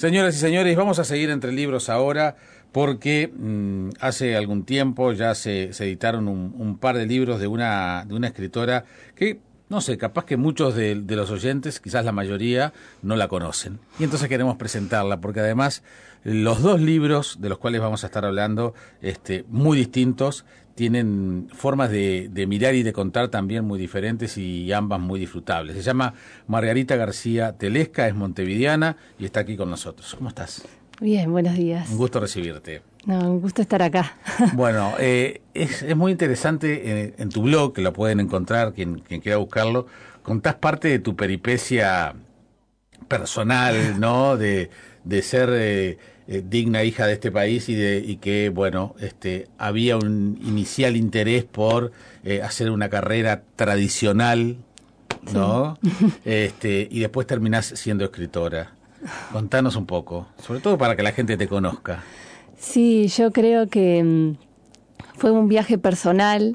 Señoras y señores, vamos a seguir entre libros ahora porque hace algún tiempo ya se editaron un par de libros de una escritora que, no sé, capaz que muchos de los oyentes, quizás la mayoría, no la conocen. Y entonces queremos presentarla porque además los dos libros de los cuales vamos a estar hablando, muy distintos, tienen formas de mirar y de contar también muy diferentes y ambas muy disfrutables. Se llama Margarita García Telesca, es montevideana y está aquí con nosotros. ¿Cómo estás? Bien, buenos días. Un gusto recibirte. No, un gusto estar acá. Bueno, es muy interesante en tu blog, que lo pueden encontrar quien quiera buscarlo, contás parte de tu peripecia personal, ¿no? De ser digna hija de este país y que, bueno, había un inicial interés por hacer una carrera tradicional, ¿no? Sí. Y después terminás siendo escritora. Contanos un poco, sobre todo para que la gente te conozca. Sí, yo creo que fue un viaje personal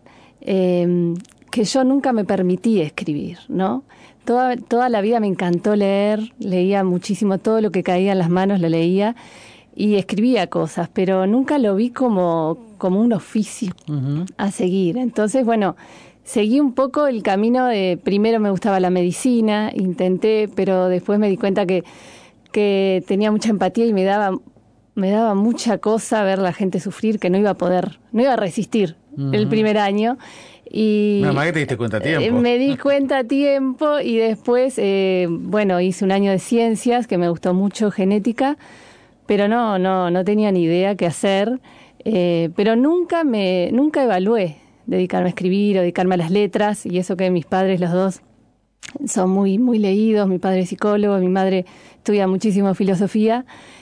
que yo nunca me permití escribir, ¿no? Toda la vida me encantó leer, leía muchísimo, todo lo que caía en las manos lo leía y escribía cosas, pero nunca lo vi como un oficio a seguir. Entonces, bueno, seguí un poco el camino de, primero me gustaba la medicina, intenté, pero después me di cuenta que tenía mucha empatía y me daba mucha cosa ver la gente sufrir, que no iba a resistir el primer año. Y no, más que te diste cuenta a tiempo. Me di cuenta a tiempo y después, hice un año de ciencias que me gustó mucho, genética, pero no tenía ni idea qué hacer, pero nunca evalué dedicarme a escribir o dedicarme a las letras, y eso que mis padres, los dos, son muy, muy leídos. Mi padre es psicólogo, mi madre estudia muchísimo filosofía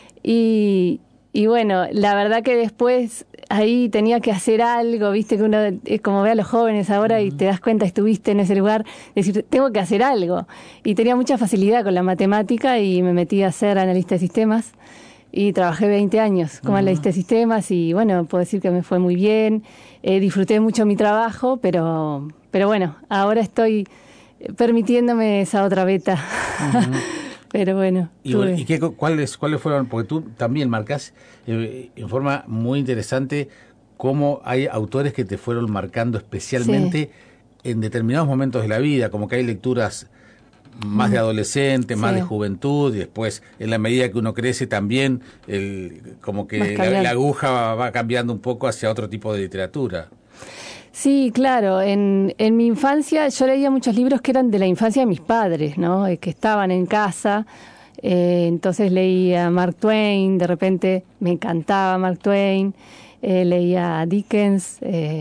y bueno, la verdad que después ahí tenía que hacer algo, viste que uno es como ve a los jóvenes ahora y te das cuenta, estuviste en ese lugar, decir, tengo que hacer algo. Y tenía mucha facilidad con la matemática y me metí a ser analista de sistemas y trabajé 20 años como analista de sistemas y bueno, puedo decir que me fue muy bien, disfruté mucho mi trabajo, pero bueno, ahora estoy permitiéndome esa otra beta. Pero bueno. ¿Y cuáles fueron? Porque tú también marcás en forma muy interesante cómo hay autores que te fueron marcando especialmente en determinados momentos de la vida, como que hay lecturas más de adolescente, más de juventud, y después, en la medida que uno crece también, como que la aguja va cambiando un poco hacia otro tipo de literatura. Sí, claro. En mi infancia yo leía muchos libros que eran de la infancia de mis padres, ¿no? Que estaban en casa. Entonces leía Mark Twain, de repente me encantaba Mark Twain. Leía Dickens,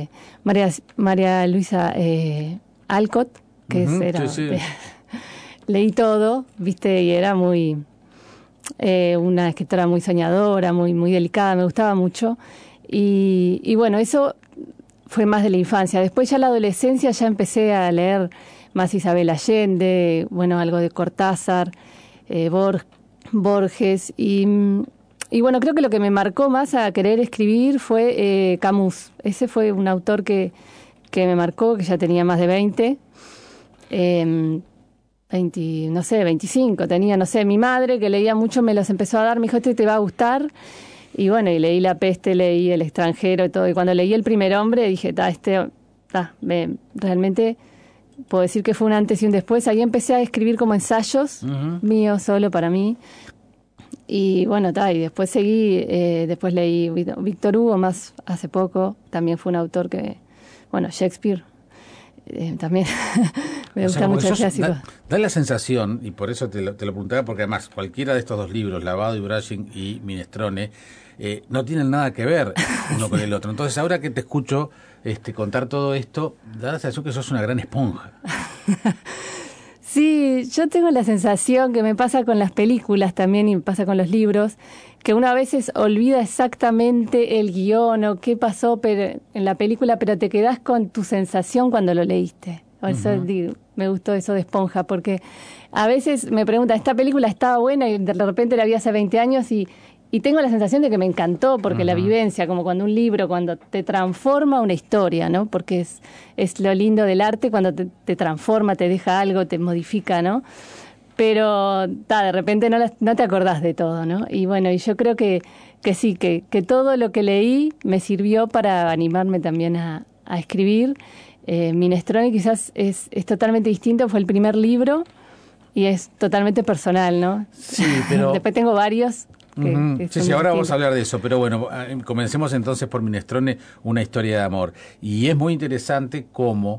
María Luisa Alcott, que era... Sí. Leí todo, viste, y era muy... una escritora muy soñadora, muy, muy delicada, me gustaba mucho. Y bueno, eso fue más de la infancia. Después ya en la adolescencia ya empecé a leer más Isabel Allende, bueno, algo de Cortázar, Borges, y bueno, creo que lo que me marcó más a querer escribir fue Camus. Ese fue un autor que me marcó, que ya tenía más de 20, 25 tenía, mi madre que leía mucho me los empezó a dar, me dijo, te va a gustar. Y bueno, y leí La Peste, leí El extranjero y todo. Y cuando leí El primer hombre dije, realmente puedo decir que fue un antes y un después. Ahí empecé a escribir como ensayos míos, solo para mí. Y bueno, y después seguí, después leí Víctor Hugo más hace poco. También fue un autor que, bueno, Shakespeare. También me gustan mucho los clásicos. Da la sensación, y por eso te lo preguntaba, porque además cualquiera de estos dos libros, Lavado y Brushing y Minestrone, no tienen nada que ver uno con el otro. Entonces ahora que te escucho contar todo esto, da la sensación que sos una gran esponja. Sí, yo tengo la sensación que me pasa con las películas también y me pasa con los libros, que uno a veces olvida exactamente el guión o qué pasó en la película, pero te quedás con tu sensación cuando lo leíste. Eso, me gustó eso de esponja, porque a veces me preguntan, ¿esta película estaba buena? Y de repente la vi hace 20 años y tengo la sensación de que me encantó, porque la vivencia, como cuando un libro, cuando te transforma una historia, ¿no? Porque es lo lindo del arte, cuando te transforma, te deja algo, te modifica, ¿no? pero de repente no te acordás de todo, ¿no? Y bueno, y yo creo que sí, que todo lo que leí me sirvió para animarme también a escribir. Minestrone quizás es totalmente distinto, fue el primer libro y es totalmente personal, ¿no? Sí, pero... Después tengo varios. Sí, ahora vamos a hablar de eso, pero bueno, comencemos entonces por Minestrone, una historia de amor. Y es muy interesante cómo,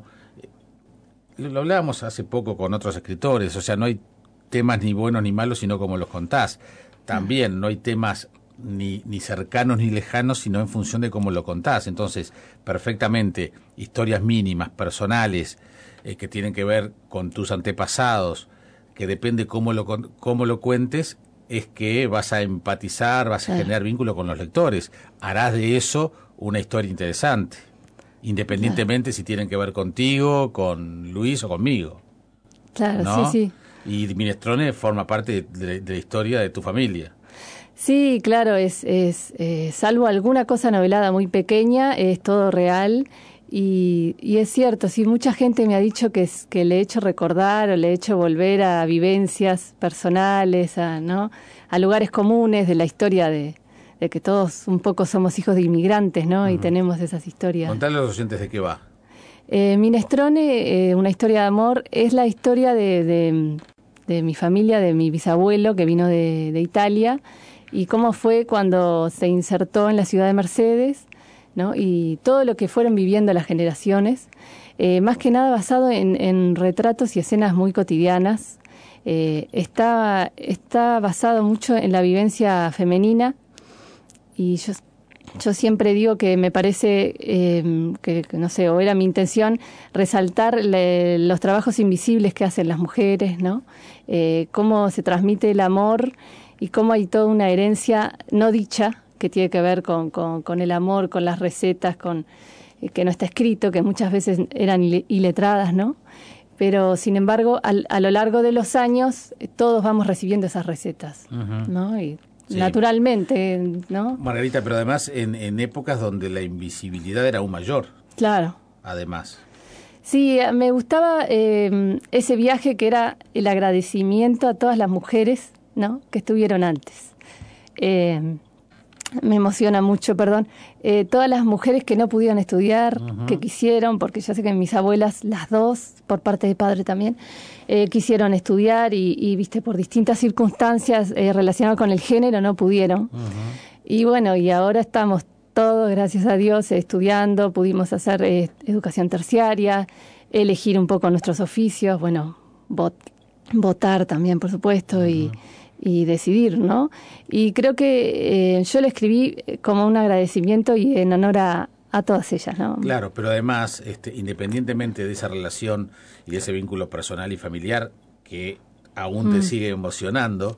lo hablábamos hace poco con otros escritores, o sea, no hay temas ni buenos ni malos, sino como los contás. También no hay temas ni cercanos ni lejanos, sino en función de cómo lo contás. Entonces, perfectamente, historias mínimas, personales, que tienen que ver con tus antepasados, que depende cómo lo cuentes, es que vas a empatizar, vas a generar vínculo con los lectores. Harás de eso una historia interesante, independientemente si tienen que ver contigo, con Luis o conmigo. Claro, ¿no? sí. Y Minestrone forma parte de la historia de tu familia. Sí, claro, salvo alguna cosa novelada muy pequeña, es todo real. Y es cierto, sí, mucha gente me ha dicho que le he hecho recordar o le he hecho volver a vivencias personales, a lugares comunes de la historia de que todos un poco somos hijos de inmigrantes, ¿no? Y tenemos esas historias. Contale a los oyentes de qué va. Minestrone, una historia de amor, es la historia de mi familia, de mi bisabuelo que vino de Italia, y cómo fue cuando se insertó en la ciudad de Mercedes, ¿no? Y todo lo que fueron viviendo las generaciones, más que nada basado en retratos y escenas muy cotidianas. Está basado mucho en la vivencia femenina, y yo siempre digo que me parece que no sé, o era mi intención resaltar los trabajos invisibles que hacen las mujeres, ¿no? Cómo se transmite el amor y cómo hay toda una herencia no dicha que tiene que ver con el amor, con las recetas, que no está escrito, que muchas veces eran iletradas, ¿no? Pero, sin embargo, a lo largo de los años, todos vamos recibiendo esas recetas, ¿no? Y sí, naturalmente, ¿no? Margarita, pero además en épocas donde la invisibilidad era aún mayor. Claro. Además. Sí, me gustaba ese viaje que era el agradecimiento a todas las mujeres, ¿no?, que estuvieron antes. Me emociona mucho, todas las mujeres que no pudieron estudiar, que quisieron, porque ya sé que mis abuelas, las dos, por parte de padre también, quisieron estudiar y viste, por distintas circunstancias relacionadas con el género no pudieron. Y bueno, y ahora estamos todos, gracias a Dios, estudiando, pudimos hacer educación terciaria, elegir un poco nuestros oficios, bueno, votar también, por supuesto, y decidir, ¿no? Y creo que yo le escribí como un agradecimiento y en honor a todas ellas, ¿no? Claro, pero además, independientemente de esa relación y de ese vínculo personal y familiar que aún te sigue emocionando,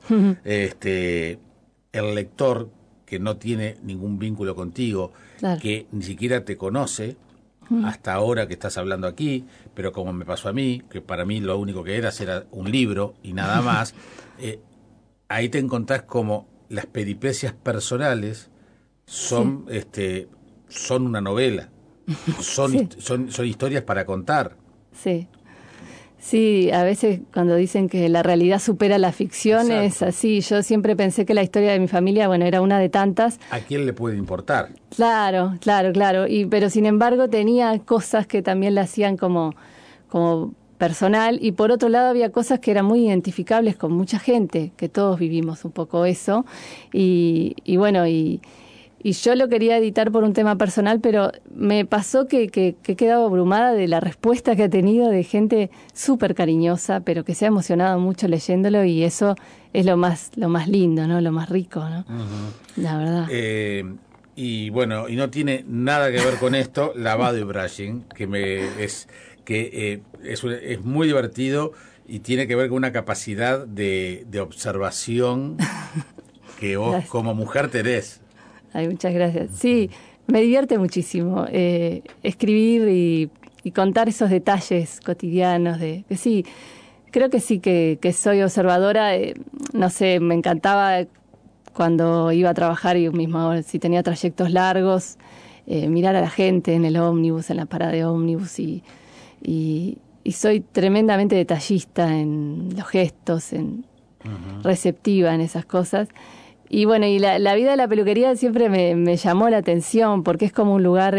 el lector que no tiene ningún vínculo contigo, claro, que ni siquiera te conoce hasta ahora que estás hablando aquí, pero como me pasó a mí, que para mí lo único que era un libro y nada más, ahí te encontrás como las peripecias personales son son una novela, son historias para contar. Sí. Sí, a veces cuando dicen que la realidad supera la ficción, exacto, es así. Yo siempre pensé que la historia de mi familia, bueno, era una de tantas. ¿A quién le puede importar? Claro. Pero sin embargo tenía cosas que también la hacían como personal, y por otro lado había cosas que eran muy identificables con mucha gente, que todos vivimos un poco eso. Y bueno, y yo lo quería editar por un tema personal, pero me pasó que he quedado abrumada de la respuesta que ha tenido de gente súper cariñosa, pero que se ha emocionado mucho leyéndolo, y eso es lo más lindo, ¿no? Lo más rico, ¿no? La verdad. Y bueno, y no tiene nada que ver con esto, Lavado y Brushing, que es muy divertido y tiene que ver con una capacidad de observación que vos gracias, como mujer tenés. Ay, muchas gracias. Sí, me divierte muchísimo escribir y contar esos detalles cotidianos que sí, creo que sí que soy observadora. No sé, me encantaba cuando iba a trabajar y mismo si tenía trayectos largos, mirar a la gente en el ómnibus, en la parada de ómnibus y soy tremendamente detallista en los gestos, receptiva en esas cosas. Y bueno, y la vida de la peluquería siempre me llamó la atención porque es como un lugar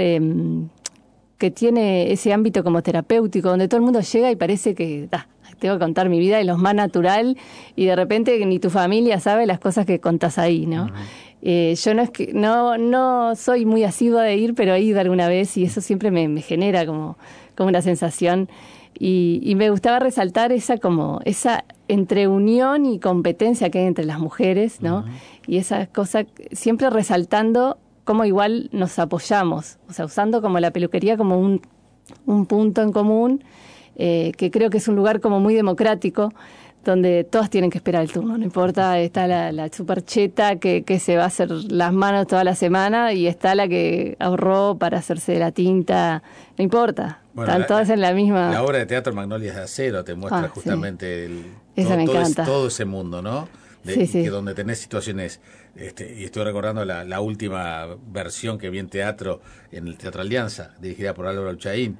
que tiene ese ámbito como terapéutico, donde todo el mundo llega y parece que tengo que contar mi vida de lo más natural y de repente ni tu familia sabe las cosas que contás ahí, ¿no? Yo no soy muy asidua de ir, pero he ido alguna vez y eso siempre me genera como una sensación. Y me gustaba resaltar esa entre unión y competencia que hay entre las mujeres, ¿no? Y esa cosa, siempre resaltando cómo igual nos apoyamos, o sea, usando como la peluquería como un punto en común, que creo que es un lugar como muy democrático, donde todas tienen que esperar el turno, no importa, está la supercheta que se va a hacer las manos toda la semana y está la que ahorró para hacerse la tinta, no importa, bueno, están todas en la misma... La obra de teatro Magnolias de Acero te muestra justamente esa me encanta. todo ese mundo, ¿no? Sí. Que donde tenés situaciones, y estoy recordando la última versión que vi en teatro, en el Teatro Alianza, dirigida por Álvaro Alchaín,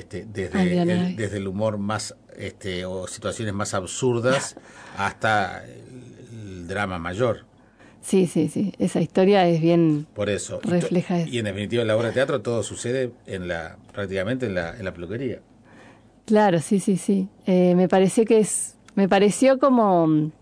desde el humor más, o situaciones más absurdas hasta el drama mayor. Sí, esa historia es bien... Por eso. Refleja eso. Y en definitiva en la obra de teatro todo sucede prácticamente en la peluquería. Claro, sí. Me pareció como...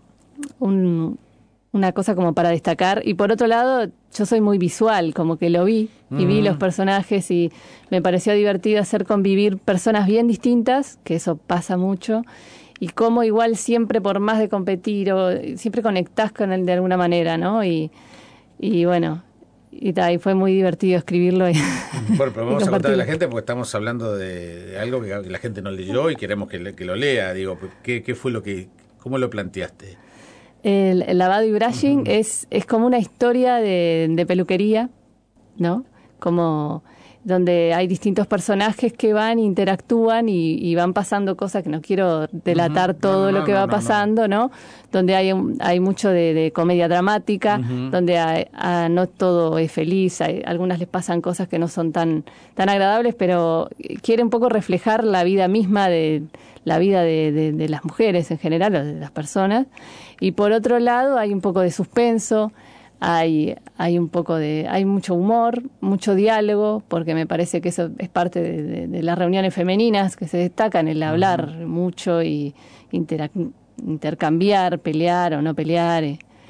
una cosa como para destacar, y por otro lado yo soy muy visual, como que lo vi y vi los personajes y me pareció divertido hacer convivir personas bien distintas, que eso pasa mucho, y cómo igual siempre, por más de competir, siempre conectás con él de alguna manera, ¿no? Y bueno, y fue muy divertido escribirlo. Bueno, pero vamos a contarle a la gente porque estamos hablando de algo que la gente no leyó y queremos que lo lea. Digo, ¿qué fue cómo lo planteaste? El lavado y brushing es como una historia de peluquería, ¿no? Como donde hay distintos personajes que van, interactúan y van pasando cosas que no quiero delatar todo lo que va pasando, ¿no? Donde hay mucho de comedia dramática, donde no todo es feliz, algunas les pasan cosas que no son tan agradables, pero quiere un poco reflejar la vida misma de las mujeres en general, o de las personas. Y por otro lado hay un poco de suspenso, hay mucho humor, mucho diálogo, porque me parece que eso es parte de las reuniones femeninas que se destacan, el hablar mucho y intercambiar, pelear o no pelear.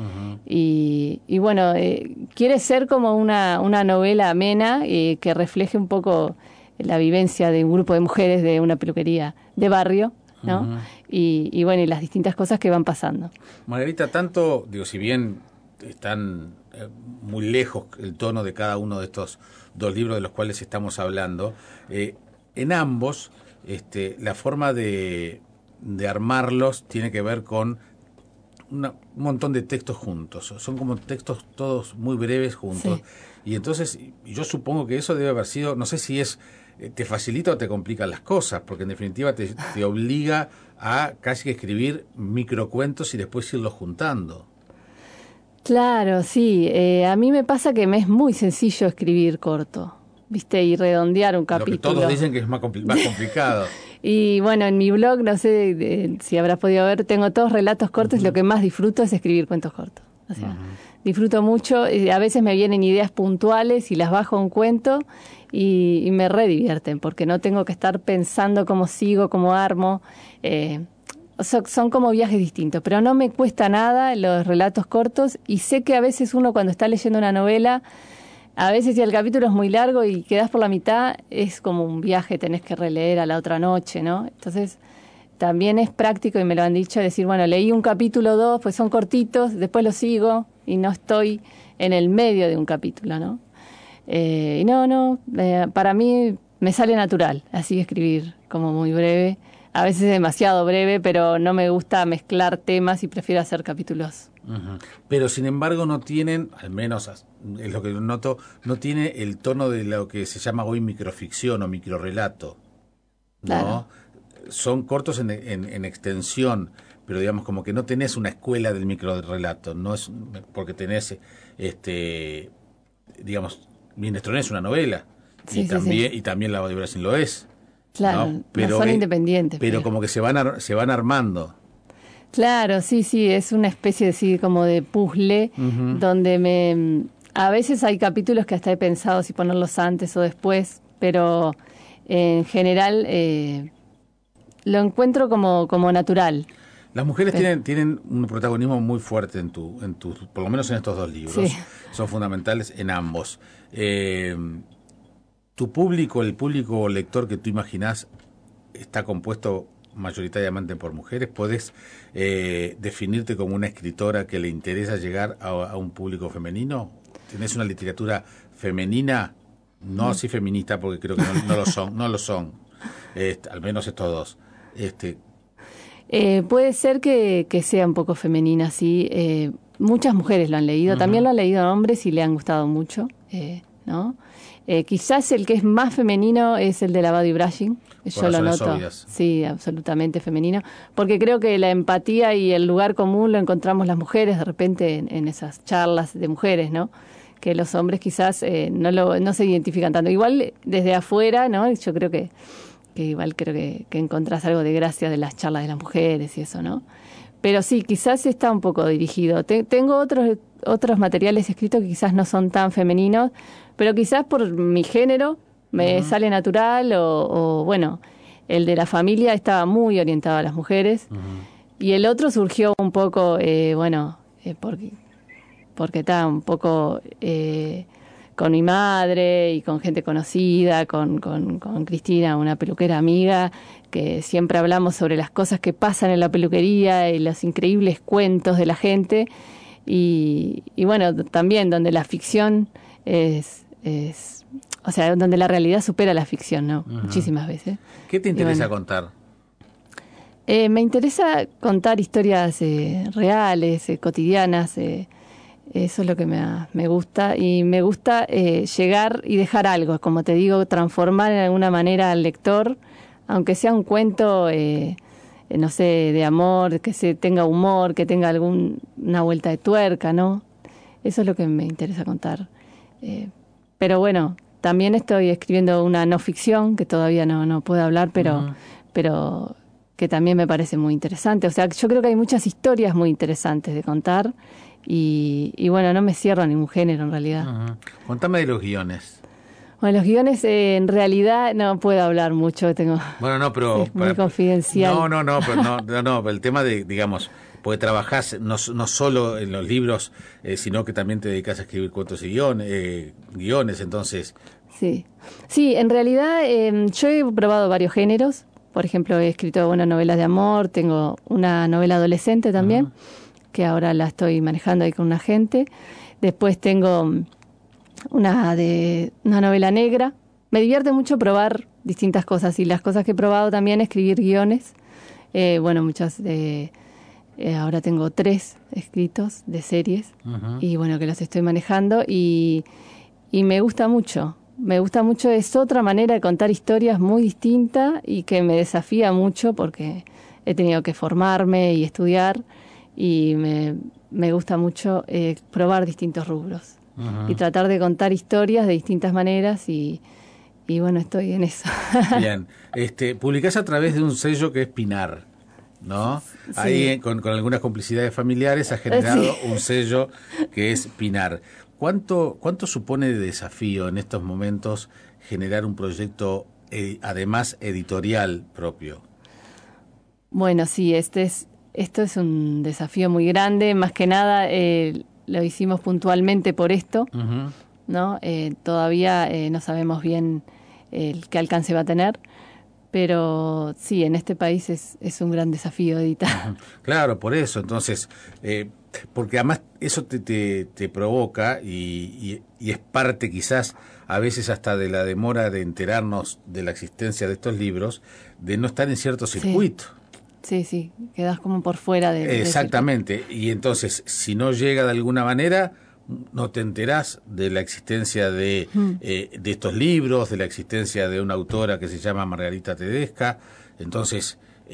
Y bueno, quiere ser como una novela amena que refleje un poco la vivencia de un grupo de mujeres de una peluquería de barrio, ¿no? Y bueno, y las distintas cosas que van pasando. Margarita, si bien están muy lejos el tono de cada uno de estos dos libros de los cuales estamos hablando, en ambos la forma de armarlos tiene que ver con un montón de textos juntos, son como textos todos muy breves juntos, y entonces yo supongo que eso debe haber sido, no sé si te facilita o te complica las cosas, porque en definitiva te obliga a casi que escribir microcuentos y después irlos juntando. Claro, sí. A mí me pasa que me es muy sencillo escribir corto, ¿viste? Y redondear un capítulo. Lo que todos dicen que es más complicado. Y bueno, en mi blog, no sé si habrás podido ver, tengo todos relatos cortos. Lo que más disfruto es escribir cuentos cortos. O sea, disfruto mucho. A veces me vienen ideas puntuales y las bajo a un cuento y me redivierten, porque no tengo que estar pensando cómo sigo, cómo armo. Son como viajes distintos, pero no me cuesta nada los relatos cortos, y sé que a veces uno cuando está leyendo una novela, a veces si el capítulo es muy largo y quedás por la mitad, es como un viaje, tenés que releer a la otra noche, ¿no? Entonces también es práctico, y me lo han dicho, decir, bueno, leí un capítulo 2, pues son cortitos, después lo sigo y no estoy en el medio de un capítulo, ¿no? Y para mí me sale natural así escribir, como muy breve. A veces es demasiado breve, pero no me gusta mezclar temas y prefiero hacer capítulos. Pero sin embargo no tienen, al menos es lo que noto, no tiene el tono de lo que se llama hoy microficción o microrelato, ¿no? Claro. Son cortos en extensión, pero digamos como que no tenés una escuela del microrelato, no es porque tenés, digamos, Minestrone es una novela, y también Lavado y Brushing lo es. Claro, ¿no? Pero, no son independientes. Pero como que se van armando. Claro, sí, es una especie de, sí, como de puzzle, donde a veces hay capítulos que hasta he pensado si ponerlos antes o después, pero en general lo encuentro como natural. Las mujeres tienen un protagonismo muy fuerte en por lo menos en estos dos libros. Sí. Son fundamentales en ambos. Tu público, el público lector que tú imaginás, está compuesto mayoritariamente por mujeres. ¿Podés definirte como una escritora que le interesa llegar a un público femenino? ¿Tenés una literatura femenina? No así feminista, porque creo que no lo son. Al menos estos dos. Puede ser que sea un poco femenina, sí. Muchas mujeres lo han leído, también lo han leído hombres y le han gustado mucho, ¿no? Quizás el que es más femenino es el de Lavado y Brushing. Yo lo noto. Obvias. Sí, absolutamente femenino. Porque creo que la empatía y el lugar común lo encontramos las mujeres de repente en esas charlas de mujeres, ¿no? Que los hombres quizás no se identifican tanto. Igual desde afuera, ¿no? Yo creo que igual creo que encontrás algo de gracia de las charlas de las mujeres y eso, ¿no? Pero sí, quizás está un poco dirigido. Tengo otros materiales escritos que quizás no son tan femeninos, pero quizás por mi género me sale natural o bueno, el de la familia estaba muy orientado a las mujeres y el otro surgió un poco, porque estaba un poco con mi madre y con gente conocida, con Cristina, una peluquera amiga, que siempre hablamos sobre las cosas que pasan en la peluquería y los increíbles cuentos de la gente. Y bueno, también donde la ficción o sea, donde la realidad supera la ficción, ¿no? Muchísimas veces. ¿Qué te interesa contar? Me interesa contar historias reales, cotidianas. Eso es lo que me gusta. Y me gusta llegar y dejar algo, como te digo, transformar en alguna manera al lector, aunque sea un cuento, no sé, de amor, que tenga humor, que tenga una vuelta de tuerca, ¿no? Eso es lo que me interesa contar. Pero bueno, también estoy escribiendo una no ficción, que todavía no puedo hablar, pero que también me parece muy interesante. O sea, yo creo que hay muchas historias muy interesantes de contar y bueno, no me cierro a ningún género en realidad. Contame de los guiones. Bueno, los guiones en realidad no puedo hablar mucho, Bueno, no, pero es muy confidencial. Pero el tema de, digamos, porque trabajás no solo en los libros, sino que también te dedicas a escribir cuentos y guiones, entonces. Sí, en realidad yo he probado varios géneros. Por ejemplo, he escrito novelas de amor, tengo una novela adolescente también, que ahora la estoy manejando ahí con un agente. Después tengo una novela negra. Me divierte mucho probar distintas cosas y las cosas que he probado también, escribir guiones. Muchas ahora tengo 3 escritos de series y bueno, que los estoy manejando y me gusta mucho. Me gusta mucho, es otra manera de contar historias muy distinta y que me desafía mucho porque he tenido que formarme y estudiar y me gusta mucho probar distintos rubros y tratar de contar historias de distintas maneras y bueno, estoy en eso. Bien, publicás a través de un sello que es Pinar, ¿no? Sí. Ahí con algunas complicidades familiares has generado un sello que es Pinar. ¿Cuánto supone de desafío en estos momentos generar un proyecto además editorial propio? Bueno, sí, esto es un desafío muy grande, más que nada lo hicimos puntualmente por esto, ¿no? Todavía no sabemos bien qué alcance va a tener, pero sí, en este país es un gran desafío editar. Claro, por eso, entonces, porque además eso te provoca y es parte quizás a veces hasta de la demora de enterarnos de la existencia de estos libros, de no estar en cierto circuito. Sí, quedas como por fuera de... Exactamente, y entonces si no llega de alguna manera, no te enterás de la existencia de estos libros, de la existencia de una autora que se llama Margarita Tedesca. Entonces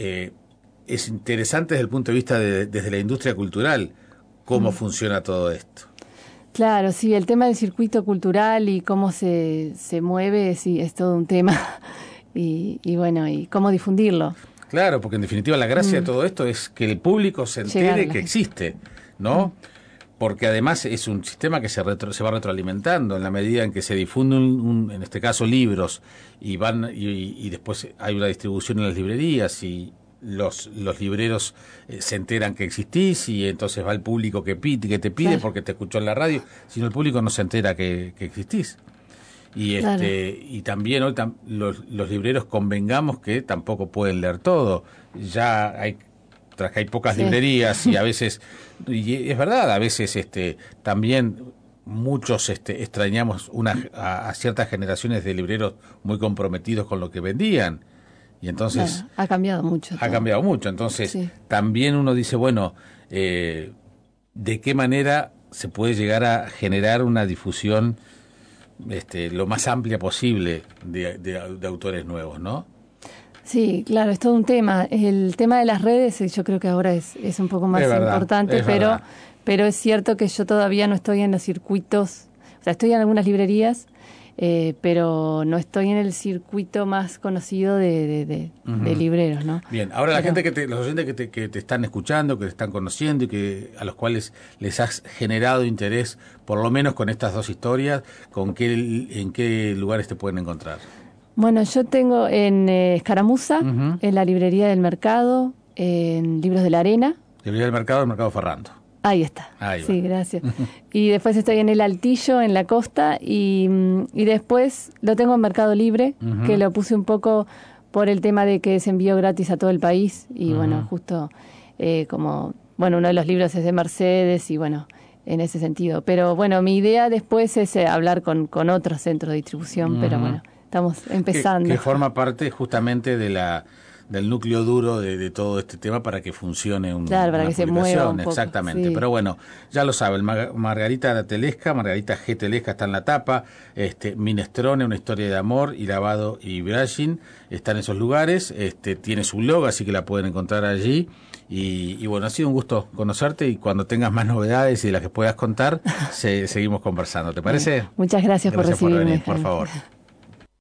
es interesante desde el punto de vista desde la industria cultural cómo funciona todo esto. Claro, sí, el tema del circuito cultural y cómo se mueve, sí, es todo un tema. y bueno, y cómo difundirlo. Claro, porque en definitiva la gracia de todo esto es que el público se entere que existe, ¿no? Porque además es un sistema que se va retroalimentando en la medida en que se difunde en este caso libros y después hay una distribución en las librerías y los libreros se enteran que existís y entonces va el público que te pide porque te escuchó en la radio, sino el público no se entera que existís. Y y también hoy los libreros convengamos que tampoco pueden leer todo. Ya hay pocas librerías y a veces, y es verdad, a veces también muchos extrañamos a ciertas generaciones de libreros muy comprometidos con lo que vendían. Y entonces ha cambiado mucho. Ha cambiado mucho. Entonces también uno dice, bueno, ¿de qué manera se puede llegar a generar una difusión lo más amplia posible de autores nuevos, ¿no? Sí, claro, es todo un tema. El tema de las redes yo creo que ahora es un poco más importante, pero es cierto que yo todavía no estoy en los circuitos, o sea, estoy en algunas librerías, pero no estoy en el circuito más conocido de libreros, ¿no? Bien, ahora la gente los oyentes que te están escuchando, que te están conociendo y a los cuales les has generado interés, por lo menos con estas dos historias, ¿en qué lugares te pueden encontrar? Bueno, yo tengo en Escaramuza, en la librería del Mercado, en Libros de la Arena. Librería del Mercado Ferrando. Ahí está. Sí, gracias. Y después estoy en El Altillo, en la costa, y después lo tengo en Mercado Libre, que lo puse un poco por el tema de que es envío gratis a todo el país. Y bueno, justo uno de los libros es de Mercedes y bueno, en ese sentido. Pero bueno, mi idea después es hablar con otros centros de distribución, pero bueno, estamos empezando. Que forma parte justamente del núcleo duro de todo este tema para que funcione para que se mueva un poco. Exactamente, pero bueno, ya lo saben, Margarita Telesca, Margarita G. Telesca está en la tapa, Minestrone, una historia de amor, y Lavado y Brushing, está en esos lugares, tiene su blog, así que la pueden encontrar allí, y bueno, ha sido un gusto conocerte, y cuando tengas más novedades y las que puedas contar, seguimos conversando, ¿te parece? Muchas gracias por recibirme. Por venir, por favor.